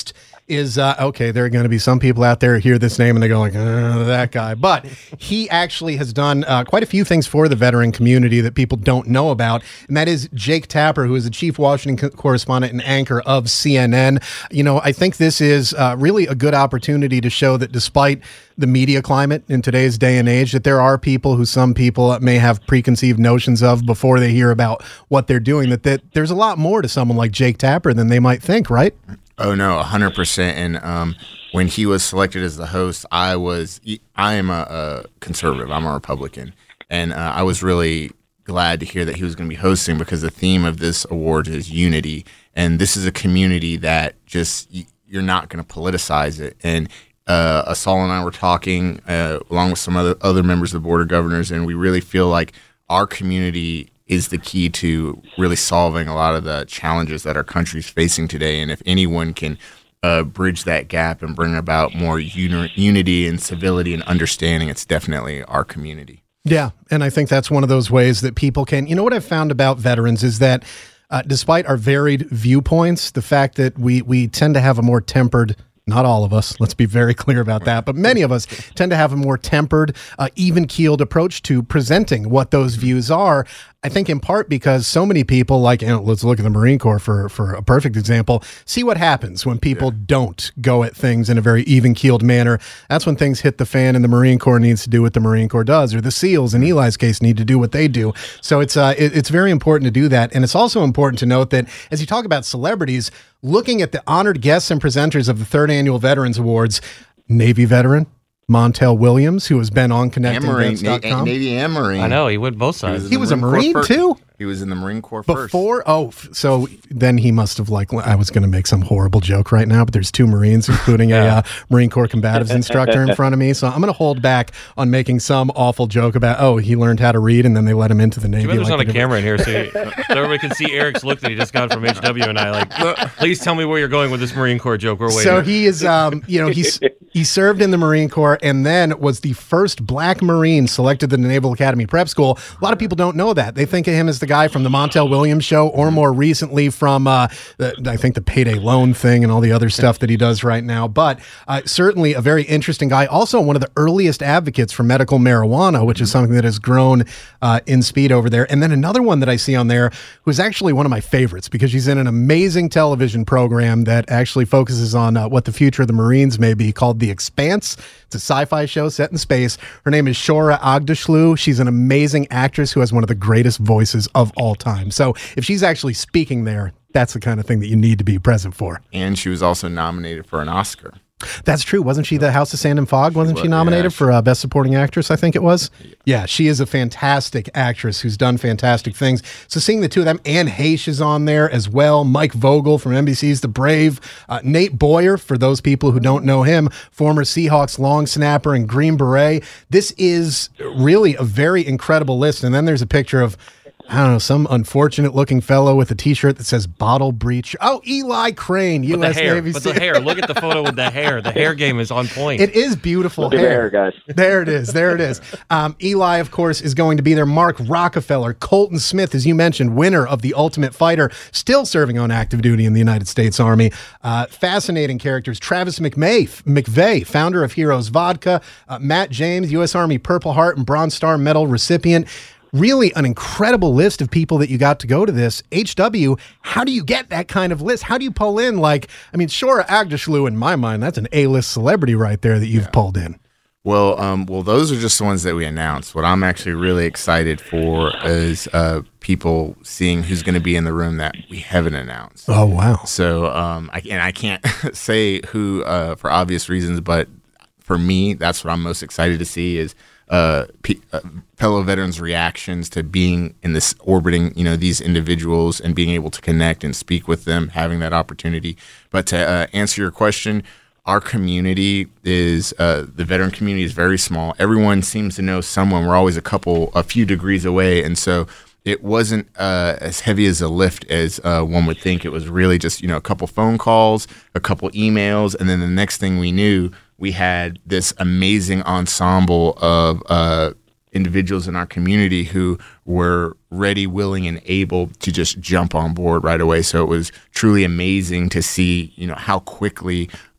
is, uh, okay, there are going to be some people out there who hear this name and they go like, uh, that guy. But he actually has done uh, quite a few things for the veteran community that people don't know about. And that is Jake Tapper, who is the chief Washington co- correspondent and anchor of C N N. You know, I think this is uh, really a good opportunity to show that despite the media climate in today's day and age, that there are people who some people may have preconceived notions of before they hear about what they're doing, that, that there's a lot more to someone like Jake Tapper than they might think, right? Oh, no, one hundred percent. And um, when he was selected as the host, I was, I am a, a conservative. I'm a Republican. And uh, I was really glad to hear that he was going to be hosting, because the theme of this award is unity. And this is a community that just, you're not going to politicize it. And uh, Asal and I were talking uh, along with some other, other members of the Board of Governors, and we really feel like our community is the key to really solving a lot of the challenges that our country is facing today. And if anyone can uh, bridge that gap and bring about more uni- unity and civility and understanding, it's definitely our community. Yeah, and I think that's one of those ways that people can, you know what I've found about veterans is that uh, despite our varied viewpoints, the fact that we we tend to have a more tempered, not all of us, let's be very clear about that, but many of us tend to have a more tempered, uh, even-keeled approach to presenting what those views are. I think in part because so many people, like, you know, let's look at the Marine Corps for, for a perfect example, see what happens when people yeah. don't go at things in a very even-keeled manner. That's when things hit the fan, and the Marine Corps needs to do what the Marine Corps does, or the SEALs in Eli's case need to do what they do. So it's uh, it, it's very important to do that. And it's also important to note that as you talk about celebrities, looking at the honored guests and presenters of the third annual Veterans Awards, Navy veteran Montel Williams, who has been on connecting vets dot com. Navy and Marine. I know, he went both sides. He was, he was a Marine first, too? He was in the Marine Corps first. Before? Oh, so then he must have, like, I was going to make some horrible joke right now, but there's two Marines, including yeah. a uh, Marine Corps combatives instructor in front of me. So I'm going to hold back on making some awful joke about, oh, he learned how to read and then they let him into the Navy. There's like not a camera in here so, you, so everybody can see Eric's look that he just got from H W and I. Like, please tell me where you're going with this Marine Corps joke. We're waiting. So he is, um, you know, he's he served in the Marine Corps and then was the first black Marine selected to the Naval Academy Prep School. A lot of people don't know that. They think of him as the guy from the Montel Williams show, or more recently from, uh, the, I think, the Payday Loan thing and all the other stuff that he does right now. But uh, certainly a very interesting guy. Also one of the earliest advocates for medical marijuana, which is something that has grown uh, in speed over there. And then another one that I see on there who's actually one of my favorites because she's in an amazing television program that actually focuses on uh, what the future of the Marines may be, called The Expanse. It's a sci-fi show set in space. Her name is Shohreh Aghdashloo. She's an amazing actress who has one of the greatest voices of all time. So if she's actually speaking there, that's the kind of thing that you need to be present for. And she was also nominated for an Oscar. That's true. Wasn't she the House of Sand and Fog? Wasn't she, she nominated yeah, she, for uh, Best Supporting Actress, I think it was? Yeah, she is a fantastic actress who's done fantastic things. So seeing the two of them, Anne Heche is on there as well, Mike Vogel from N B C's The Brave, uh, Nate Boyer, for those people who don't know him, former Seahawks long snapper and Green Beret. This is really a very incredible list. And then there's a picture of, I don't know, some unfortunate looking fellow with a t-shirt that says bottle breach. Oh, Eli Crane, U S hair, Navy. But the hair, look at the photo with the hair. The hair game is on point. It is beautiful look hair. At the hair, guys. There it is. There it is. Um, Eli, of course, is going to be there. Mark Rockefeller, Colton Smith, as you mentioned, winner of The Ultimate Fighter, still serving on active duty in the United States Army. Uh, fascinating characters. Travis McMay, McVeigh, founder of Heroes Vodka. Uh, Matt James, U S Army Purple Heart and Bronze Star Medal recipient. Really an incredible list of people that you got to go to this. H W, how do you get that kind of list? How do you pull in, like, I mean, Shohreh Aghdashloo, in my mind, that's an A-list celebrity right there that you've yeah. pulled in. Well, um, well, those are just the ones that we announced. What I'm actually really excited for is uh, people seeing who's going to be in the room that we haven't announced. Oh, wow. So, um, I, and I can't say who uh, for obvious reasons, but for me, that's what I'm most excited to see is Uh, P- uh, fellow veterans' reactions to being in this orbiting, you know, these individuals and being able to connect and speak with them, having that opportunity. But to uh, answer your question, our community is uh, the veteran community is very small. Everyone seems to know someone. We're always a couple, a few degrees away, and so it wasn't uh, as heavy as a lift as uh, one would think. It was really just, you know, a couple phone calls, a couple emails, and then the next thing we knew, we had this amazing ensemble of uh, individuals in our community who were ready, willing, and able to just jump on board right away. So it was truly amazing to see, you know, how quickly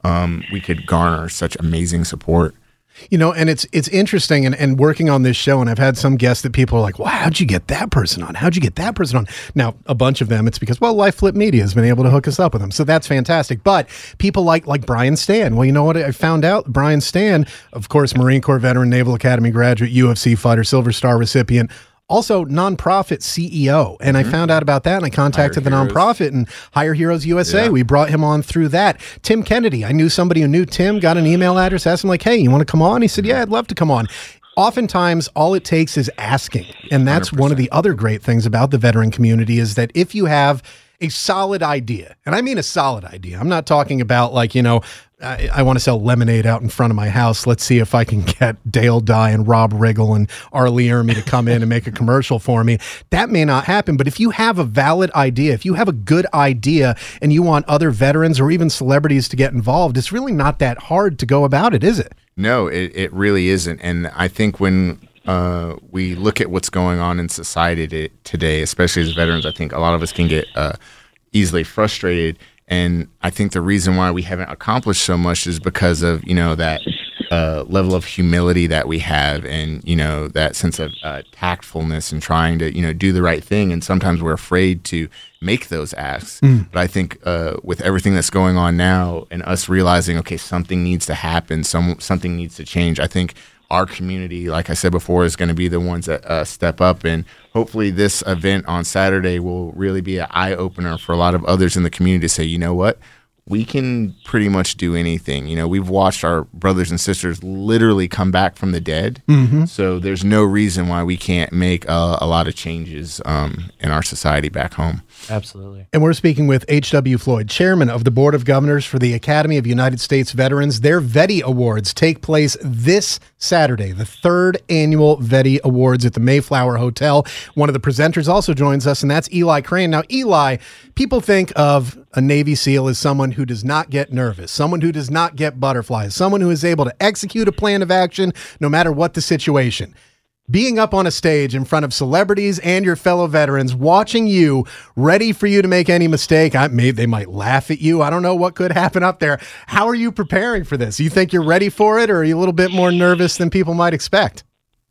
um, we could garner such amazing support. You know, and it's it's interesting, and, and working on this show, and I've had some guests that people are like, wow, how'd you get that person on? How'd you get that person on? Now, a bunch of them, it's because, well, Life Flip Media has been able to hook us up with them. So that's fantastic. But people like like Brian Stan. Well, you know what? I found out Brian Stan, of course, Marine Corps veteran, Naval Academy graduate, U F C fighter, Silver Star recipient, also nonprofit C E O. And mm-hmm. I found out about that, and I contacted Hire the Heroes. nonprofit and Hire Heroes U S A. Yeah. We brought him on through that. Tim Kennedy, I knew somebody who knew Tim, got an email address, asked him like, hey, you want to come on? He said, yeah, I'd love to come on. Oftentimes, all it takes is asking. And that's one hundred percent. One of the other great things about the veteran community is that if you have a solid idea, and I mean a solid idea, I'm not talking about like, you know, I, I want to sell lemonade out in front of my house. Let's see if I can get Dale Dye and Rob Riggle and Arlie Ermy to come in and make a commercial for me. That may not happen, but if you have a valid idea, if you have a good idea and you want other veterans or even celebrities to get involved, it's really not that hard to go about it, is it? No, it, it really isn't. And I think when uh, we look at what's going on in society to, today, especially as veterans, I think a lot of us can get uh, easily frustrated. And I think the reason why we haven't accomplished so much is because of, you know, that uh, level of humility that we have and, you know, that sense of uh, tactfulness and trying to, you know, do the right thing. And sometimes we're afraid to make those asks. Mm. But I think uh, with everything that's going on now and us realizing, okay, something needs to happen, some something needs to change, I think our community, like I said before, is going to be the ones that uh, step up. And hopefully this event on Saturday will really be an eye-opener for a lot of others in the community to say, you know what, we can pretty much do anything. You know, we've watched our brothers and sisters literally come back from the dead. Mm-hmm. So there's no reason why we can't make a, a lot of changes um, in our society back home. Absolutely. And we're speaking with H W. Floyd, chairman of the Board of Governors for the Academy of United States Veterans. Their Vetty Awards take place this Saturday, the third annual Vetty Awards at the Mayflower Hotel. One of the presenters also joins us, and that's Eli Crane. Now, Eli, people think of a Navy SEAL as someone who does not get nervous, someone who does not get butterflies, someone who is able to execute a plan of action no matter what the situation. Being up on a stage in front of celebrities and your fellow veterans, watching you, ready for you to make any mistake. I may, they might laugh at you. I don't know what could happen up there. How are you preparing for this? You think you're ready for it, or are you a little bit more nervous than people might expect?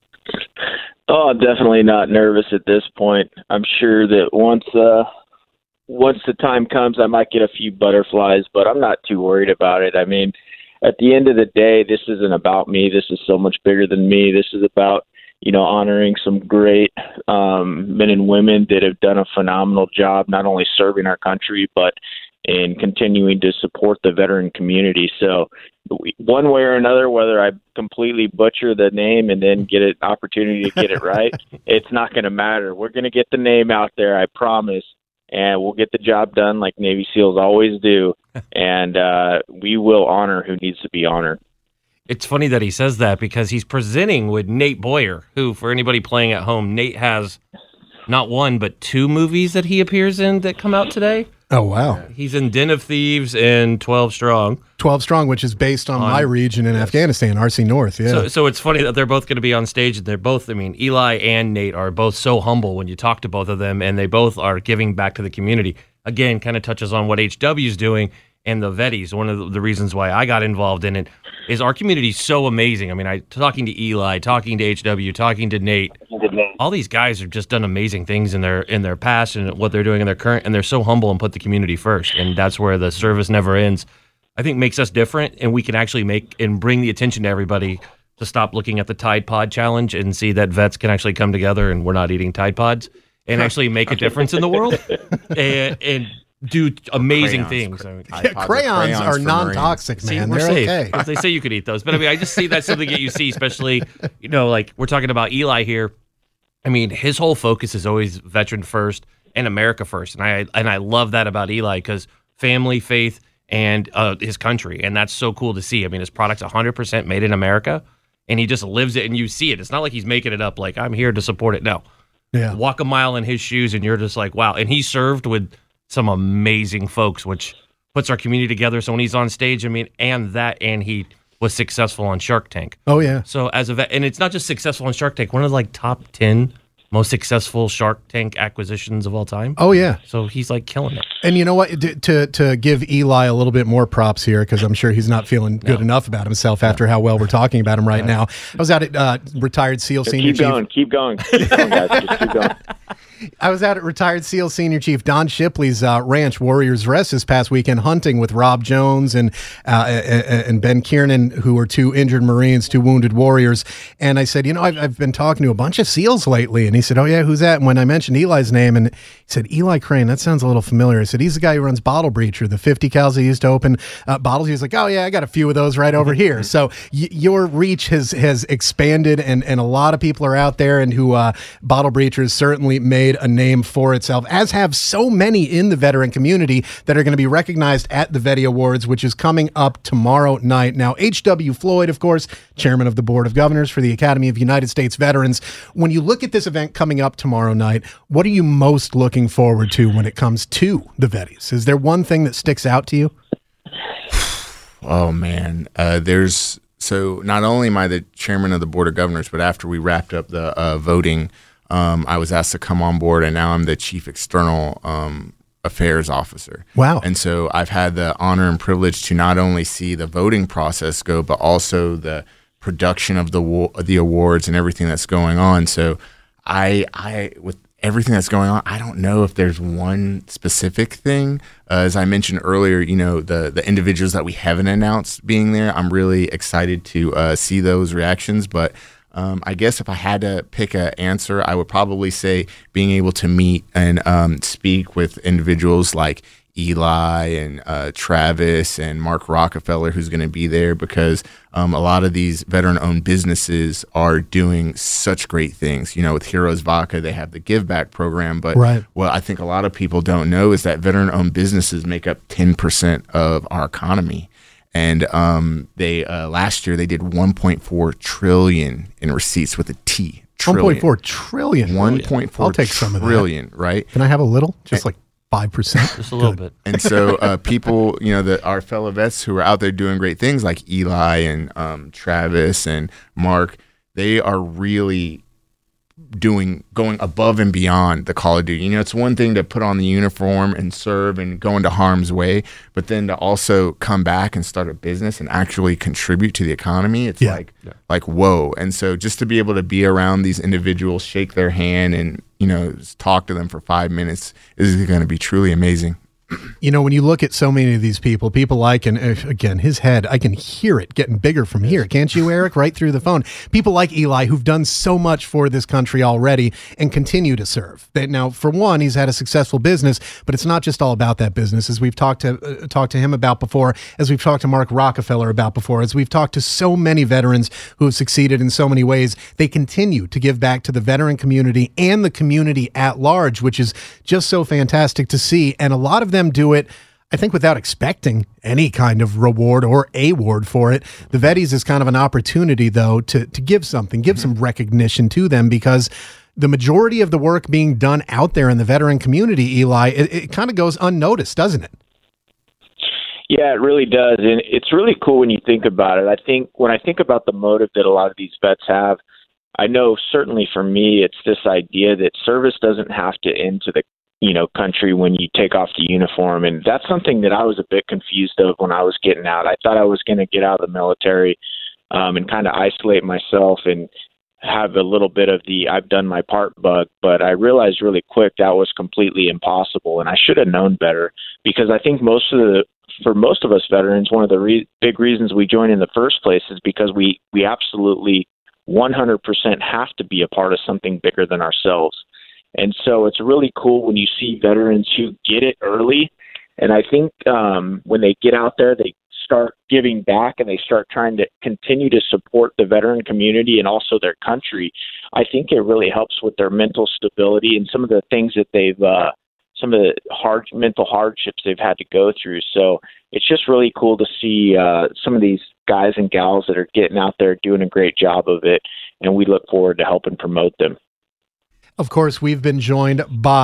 Oh, I'm definitely not nervous at this point. I'm sure that once uh, once the time comes, I might get a few butterflies, but I'm not too worried about it. I mean, at the end of the day, this isn't about me. This is so much bigger than me. This is about, you know, honoring some great um, men and women that have done a phenomenal job, not only serving our country, but in continuing to support the veteran community. So one way or another, whether I completely butcher the name and then get an opportunity to get it right, it's not going to matter. We're going to get the name out there, I promise, and we'll get the job done like Navy SEALs always do, and uh, we will honor who needs to be honored. It's funny that he says that because he's presenting with Nate Boyer, who, for anybody playing at home, Nate has not one but two movies that he appears in that come out today. Oh, wow. He's in Den of Thieves and twelve Strong. twelve Strong, which is based on, on my region in yes. Afghanistan, R C North, yeah. So, so it's funny that they're both going to be on stage, and they're both, I mean, Eli and Nate are both so humble when you talk to both of them, and they both are giving back to the community. Again, kind of touches on what H W's doing and the Vetties. One of the reasons why I got involved in it is our community is so amazing. I mean, I talking to Eli, talking to H W, talking to Nate. All these guys have just done amazing things in their in their past and what they're doing in their current, and they're so humble and put the community first. And that's where the service never ends. I think makes us different, and we can actually make and bring the attention to everybody to stop looking at the Tide Pod Challenge and see that vets can actually come together and we're not eating Tide Pods and actually make a difference in the world. and, and do amazing crayons, things. I mean, yeah, crayons, crayons are non-toxic, man. See, They're safe. okay. They say you could eat those, but I mean, I just see that's something that you see, especially, you know, like we're talking about Eli here. I mean, his whole focus is always veteran first and America first, and I and I love that about Eli because family, faith, and uh, his country, and that's so cool to see. I mean, his product's one hundred percent made in America, and he just lives it, and you see it. It's not like he's making it up. Like I'm here to support it. No, yeah. Walk a mile in his shoes, and you're just like, wow. And he served with some amazing folks, which puts our community together. So when he's on stage, I mean, and that, and he was successful on Shark Tank. Oh, yeah. So as a vet, and it's not just successful on Shark Tank, one of the like top ten most successful Shark Tank acquisitions of all time. Oh, yeah. So he's like killing it. And you know what? To to, to give Eli a little bit more props here, because I'm sure he's not feeling good No. enough about himself after how well we're talking about him right now. I was out at uh, retired SEAL Just Senior keep Chief. going, keep going, keep going, guys. Just keep going. I was out at retired SEAL Senior Chief Don Shipley's uh, ranch, Warriors Rest, this past weekend hunting with Rob Jones and uh, and Ben Kiernan, who were two injured Marines, two wounded warriors. And I said, you know, I've, I've been talking to a bunch of SEALs lately. And he said, oh, yeah, who's that? And when I mentioned Eli's name, and he said, Eli Crane, that sounds a little familiar. I said, he's the guy who runs Bottle Breacher, the fifty cals he used to open uh, bottles. He was like, oh, yeah, I got a few of those right over here. So y- your reach has has expanded, and, and a lot of people are out there, and who uh, Bottle Breachers certainly made a name for itself, as have so many in the veteran community that are going to be recognized at the Vetty Awards, which is coming up tomorrow night. Now, H W. Floyd, of course, chairman of the Board of Governors for the Academy of United States Veterans. When you look at this event coming up tomorrow night, what are you most looking forward to when it comes to the Vettys? Is there one thing that sticks out to you? Oh, man. Uh, there's so not only am I the chairman of the Board of Governors, but after we wrapped up the uh, voting, um, I was asked to come on board, and now I'm the chief external um, affairs officer. Wow. And so I've had the honor and privilege to not only see the voting process go, but also the production of the wa- the awards and everything that's going on. So I, I with everything that's going on, I don't know if there's one specific thing. Uh, as I mentioned earlier, you know, the the individuals that we haven't announced being there, I'm really excited to uh, see those reactions. But um, I guess if I had to pick an answer, I would probably say being able to meet and um, speak with individuals like Eli and uh, Travis and Mark Rockefeller, who's going to be there, because um, a lot of these veteran-owned businesses are doing such great things. You know, with Heroes Vodka, they have the Give Back program, but Right. what I think a lot of people don't know is that veteran-owned businesses make up ten percent of our economy. And um, they uh, last year they did one point four trillion in receipts with a T. one point four trillion. one point four I'll take some of that. trillion, right? Can I have a little? Just like five percent? Just a little bit. And so uh, people, you know, the, our fellow vets who are out there doing great things like Eli and um, Travis and Mark, they are really doing, going above and beyond the Call of Duty. You know, it's one thing to put on the uniform and serve and go into harm's way, but then to also come back and start a business and actually contribute to the economy, it's Yeah. like, yeah. like, whoa. And so just to be able to be around these individuals, shake their hand and, you know, just talk to them for five minutes is going to be truly amazing. You know, when you look at so many of these people, people like, and uh, again, his head, I can hear it getting bigger from here. Can't you, Eric? Right through the phone. People like Eli, who've done so much for this country already and continue to serve. That now, for one, he's had a successful business, but it's not just all about that business. As we've talked to uh, talked to him about before, as we've talked to Mark Rockefeller about before, as we've talked to so many veterans who have succeeded in so many ways, they continue to give back to the veteran community and the community at large, which is just so fantastic to see. And a lot of them do it, I think, without expecting any kind of reward or award for it. The Vettys is kind of an opportunity, though, to to give something, give some recognition to them, because the majority of the work being done out there in the veteran community, Eli, it, it kind of goes unnoticed, doesn't it? Yeah, it really does. And it's really cool when you think about it. I think when I think about the motive that a lot of these vets have, I know certainly for me, it's this idea that service doesn't have to end to the you know, country when you take off the uniform. And that's something that I was a bit confused of when I was getting out. I thought I was going to get out of the military um, and kind of isolate myself and have a little bit of the I've done my part bug, but I realized really quick that was completely impossible, and I should have known better, because I think most of the for most of us veterans, one of the re- big reasons we join in the first place is because we we absolutely one hundred percent have to be a part of something bigger than ourselves. And so it's really cool when you see veterans who get it early. And I think um, when they get out there, they start giving back and they start trying to continue to support the veteran community and also their country. I think it really helps with their mental stability and some of the things that they've, uh, some of the hard mental hardships they've had to go through. So it's just really cool to see uh, some of these guys and gals that are getting out there doing a great job of it. And we look forward to helping promote them. Of course, we've been joined by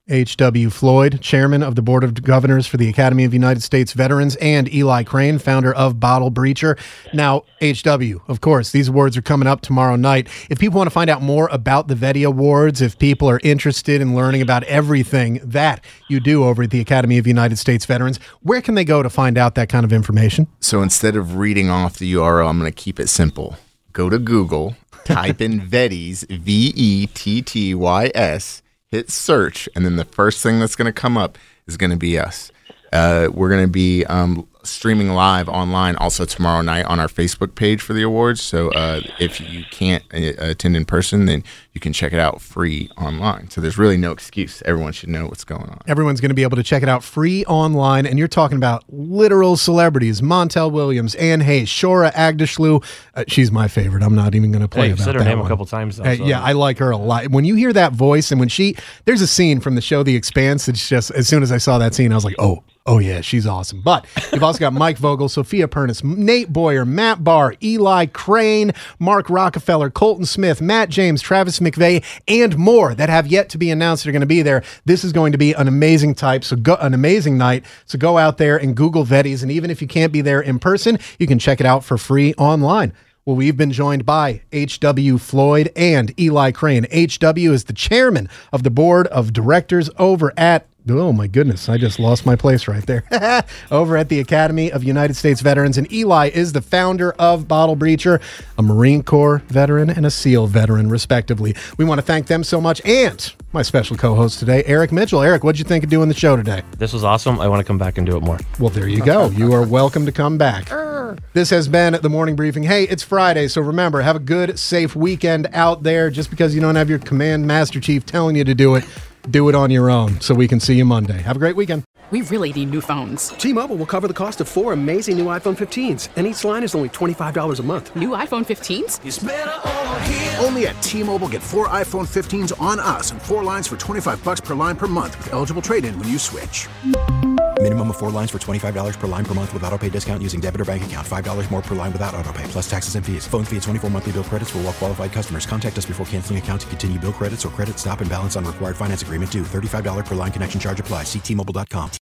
H W. Floyd, chairman of the Board of Governors for the Academy of United States Veterans, and Eli Crane, founder of Bottle Breacher. Now, H W, of course, these awards are coming up tomorrow night. If people want to find out more about the Vetty Awards, if people are interested in learning about everything that you do over at the Academy of United States Veterans, where can they go to find out that kind of information? So instead of reading off the U R L, I'm going to keep it simple. Go to Google, type in Vetty's, V E T T Y S, hit search, and then the first thing that's going to come up is going to be us. Uh, we're going to be um, streaming live online also tomorrow night on our Facebook page for the awards. So uh, if you can't uh, attend in person, then you can check it out free online. So there's really no excuse. Everyone should know what's going on. Everyone's going to be able to check it out free online, and you're talking about literal celebrities: Montel Williams, Anne Hayes, Shora Agdashlu. Uh, she's my favorite. I'm not even going to play Hey, about you've said her that name one. a couple times, though. Uh, so. yeah, I like her a lot. When you hear that voice, and when she, there's a scene from the show The Expanse. It's just, as soon as I saw that scene, I was like, oh. Oh, yeah, she's awesome. But you've also got Mike Vogel, Sophia Pernis, Nate Boyer, Matt Barr, Eli Crane, Mark Rockefeller, Colton Smith, Matt James, Travis McVeigh, and more that have yet to be announced that are going to be there. This is going to be an amazing type, so go, an amazing night. So go out there and Google Vetty's, and even if you can't be there in person, you can check it out for free online. Well, we've been joined by H W. Floyd and Eli Crane. H W is the chairman of the board of directors over at Oh, my goodness. I just lost my place right there. Over at the Academy of United States Veterans. And Eli is the founder of Bottle Breacher, a Marine Corps veteran and a SEAL veteran, respectively. We want to thank them so much. And my special co-host today, Eric Mitchell. Eric, what'd you think of doing the show today? This was awesome. I want to come back and do it more. Well, there you go. You are welcome to come back. This has been the Morning Briefing. Hey, it's Friday, so remember, have a good, safe weekend out there. Just because you don't have your command master chief telling you to do it, do it on your own so we can see you Monday. Have a great weekend. We really need new phones. T-Mobile will cover the cost of four amazing new iPhone fifteens, and each line is only twenty-five dollars a month. New iPhone fifteens? It's better over here. Only at T-Mobile, get four iPhone fifteens on us and four lines for twenty-five bucks per line per month with eligible trade-in when you switch. Minimum of four lines for twenty-five dollars per line per month with autopay discount using debit or bank account. five dollars more per line without autopay, plus taxes and fees. Phone fee at twenty-four monthly bill credits for well-qualified customers. Contact us before canceling account to continue bill credits or credit stop and balance on required finance agreement due. thirty-five dollars per line connection charge applies. See T Mobile dot com.